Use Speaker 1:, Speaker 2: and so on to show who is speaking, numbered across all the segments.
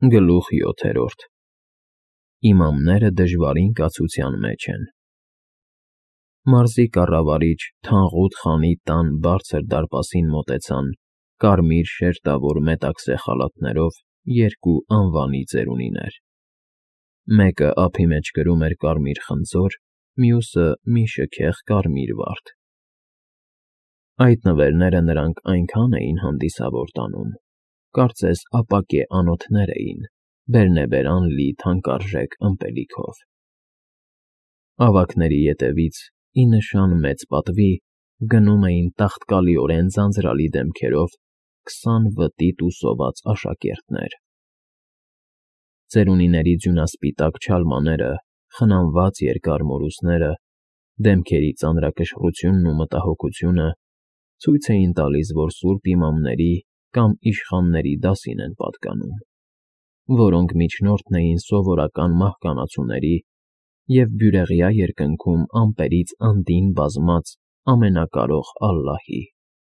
Speaker 1: Գլուխ 7. Իմամները դժվարին կացության մեջ են։ Մարզի կառավարիչ Թանղուտ խանի տան բարձր դարպասին մոտեցան կարմիր շերտավոր մետաքսե խալաթներով երկու անվանի ծերունիներ։ Մեկը ափի մեջ կրում էր կարմիր խնձոր, մյուսը մի շքեղ կարմիր վարդ։ Այդ նվերները նրանք այնքան էին հանդիսավոր տանում, կարծես ապակե անոթներ էին, բերնեբերան լի թանկարժեք ըմպելիքով։ Ավագների ետևից, ի նշան մեծ պատվի, գնում էին տաղտկալիորեն ձանձրալի դեմքերով 20 վտիտ ու սոված աշակերտներ։ Ծերունիների ձյունասպիտակ չալմաները, խնամված երկար մորուսները, դեմքերի ծանրակշռությունն ու մտահոգությունը ցույց էին տալիս, որ սուրբ իմամների կամ իշխանների դասին են պատկանում, որոնք միջնորդն էին սովորական մահկանացուների և բյուրեղյա երկնքում ամպերից անդին բազմած ամենակարող Ալլահի։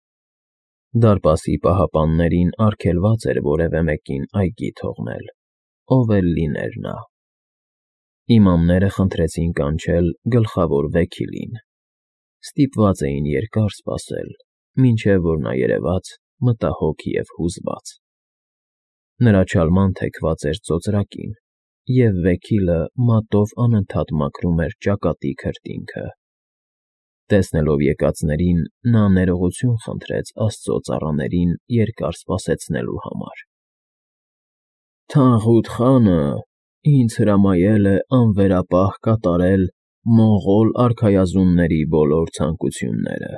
Speaker 1: Դարպասի պահապաններին արգելված էր որևէ մեկին այգի թողնել, ով էլ լիներ նա։ Իմամները խնդրեցին կանչել գլխավոր վեքիլին։ Ստիպված էին երկար սպասել, մինչև որ նա երևաց, մտահոգ և հուզված։ Նրա չալման թեքված էր ծոծրակին, և վեքիլը մատով անընդհատ մաքրում էր ճակատի քրտինքը։ Տեսնելով եկածներին, նա ներողություն խնդրեց աստծո ծառաներին երկար սպասեցնելու համար։ Թանղուտ խանը ինձ հրամայել է անվերապահ կատարել մոնղոլ արքայազունների բոլոր ցանկությունները,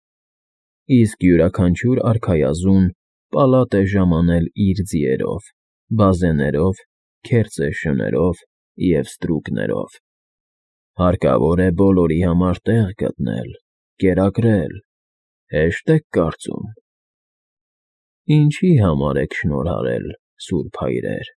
Speaker 1: իսկ յուրաքանչյուր արքայազուն պալատ է ժամանել իր ձիերով, բազեներով, քերծե շներով և ստրուկներով։ Հարկավոր է բոլորի համար տեղ գտնել, կերակրել, հեշտ եք կարծում։ Ինչի համար եք շնորհարել, սուրբ հայրեր։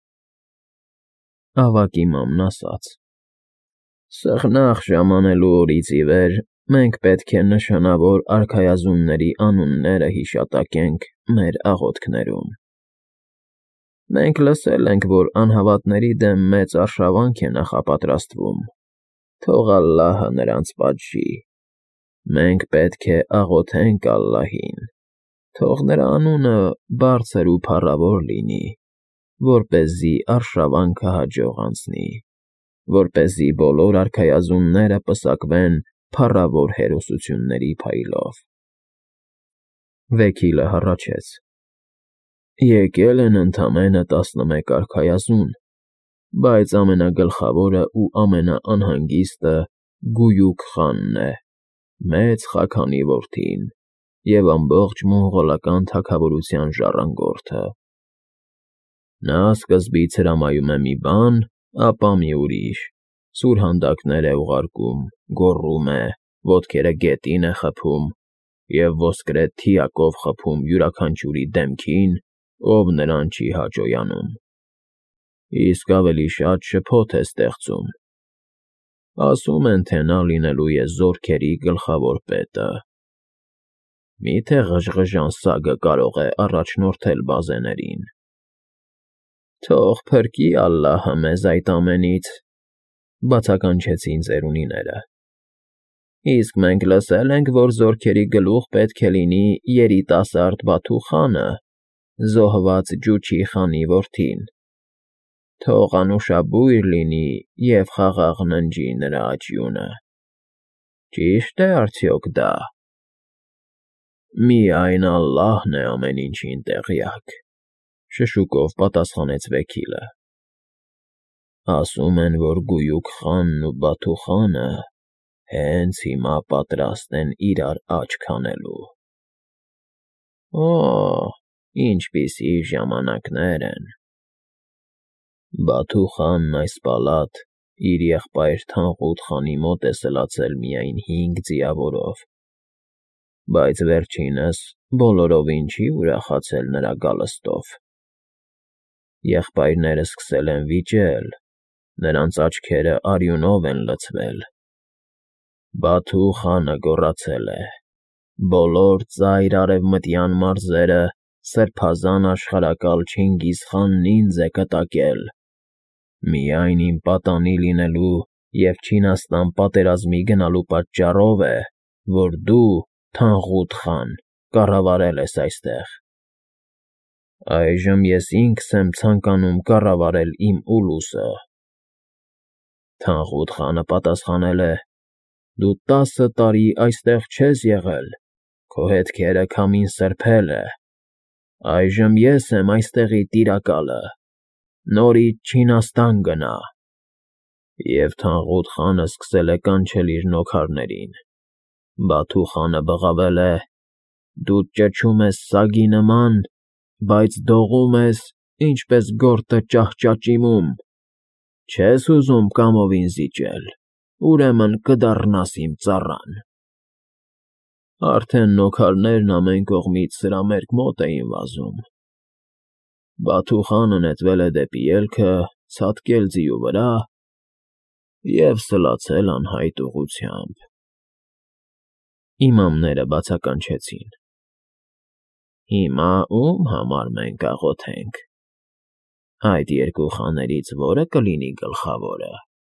Speaker 1: Ավագ իմամն ասաց. Սեղնաղ ժամանելու օրից ի վեր մենք պետք է նշանավոր արքայազունների անունները հիշատակենք մեր աղոթքներում։ Մենք լսել ենք, որ անհավատների դեմ մեծ արշավանք է նախապատրաստվում, թող Ալլահը նրանց պատժի։ Մենք պետք է աղոթենք Ալլահին, թող նրա անունը բարձր ու փառավոր լինի, որպեսզի արշավանքը հաջող անցնի, որպեսզի բոլոր արքայազունները պսակվեն փառավոր հերոսությունների փայլով։ Վեքիլը հառաչեց. Եկել են ընդամենը 11 արքայազուն, բայց ամենագլխավորը ու ամենաանհանգիստը Գույուք խանն է, մեծ Խաքանի որդին և ամբողջ մոնղոլական թագավորության ժառանգորդը։ Նա սկզբից հրամայում է մի բան, ապա մի ուրիշ, սուրհանդակներ է ուղարկում, գոռում է, ոտքերը գետին է խփում և ոսկրե թիակով խփում յուրաքանչյուրի դեմքին, ով նրան չի հաճոյանում։ Իսկ ավելի շատ շփոթ է ստեղծում։ Ասում են, թե նա լինելու է զորքերի գլխավոր պետը։ Մի՞թե ղժղժան սագը կարող է առաջնորդել բազեներին։ Թող փրկի Ալլահը մեզ այդ ամենից, բացականչեցին ծերունիները։ Իսկ մենք լսել ենք, որ զորքերի գլուխ պետք է լինի երիտասարդ Բաթու խանը, զոհված Ջուչի խանի որդին։ Թող անուշաբույր լինի և խաղաղ ննջի նրա աճյունը։ Ճի՞շտ է արդյոք դա։ Միայն Ալլահն է ամեն ինչին տեղյակ, շշուկով պատասխանեց վեքիլը։ Ասում են, որ Գույուք խանն ու Բաթու խանը հենց հիմա պատրաստ են իրար աչք հանելու։ Օ, ինչպիսի ժամանակներ են։ Բաթու խանն այս պալատ իր եղբայր Թանղուտ խանի մոտ է սլացել միայն 5 ձիավորով, բայց վերջինս բոլորովին չի ուրախացել նրա գալստով։ Եղբայրները սկսել են վիճել, նրանց աչքերը արյունով են լցվել։ Բաթու խանը գոռացել է. բոլոր ծայր արևմտյան մարզերը սրբազան աշխարհակալ Չինգիզ խանն ինձ է կտակել, միայն իմ պատանի լինելու և Չինաստան պատերազմի գնալու պատճառով է, որ դու, Թանղուտ խան, կառավարել ես այստեղ։ Այժմ ես ինքս եմ ցանկանում կառավարել իմ ուլուսը։ Թանղուտ խանը պատասխանել է. դու 10 տարի այստեղ չես եղել, քո հետքերը քամին սրբել է, այժմ ես եմ այստեղի տիրակալը, նորից Չինաստան գնա։ Եվ Թանղուտ խանը սկսել է կանչել իր նոքարներին։ Բաթու խանը բղավել է. դու ճչում ես սագի նման, բայց դողում ես, ինչպես գորտը ճահճաճիմում, չես ուզում կամովին զիջել, ուրեմն կդառնաս իմ ծառան։ Արդեն նոքարներն ամեն կողմից սրամերկ մոտ էին վազում։ Բաթու խանը նետվել է դեպի ելքը, ցատկել ձիու վրա և սլացել անհայտ ուղղությամբ։ Իմամները բացականչեցին. հիմա ում համար մենք աղոթենք, այդ երկու խաներից որը կլինի գլխավորը։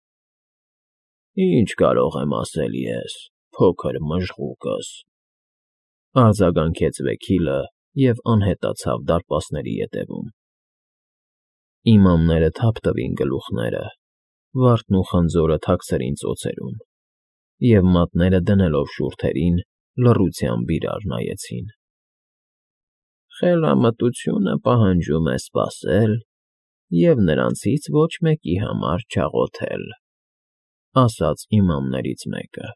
Speaker 1: Ինչ կարող եմ ասել ես, փոքր մժղուկս, արձագանքեց Վեքիլը և անհետացավ դարպասների ետևում։ Իմամները թափ տվին գլուխները, վարդն ու խնձորը թաքցրին ծոցերում և մատները դնելով շուրթերին, լռությամբ իրար նայեցին։ Խելամտությունը պահանջում է սպասել և նրանցից ոչ մեկի համար չաղոթել, ասաց իմամներից մեկը։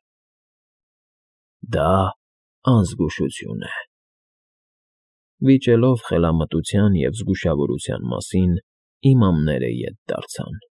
Speaker 1: Դա անզգուշություն է։ Վիճելով խելամտության և զգուշավորության մասին, իմամները ետ դարձան։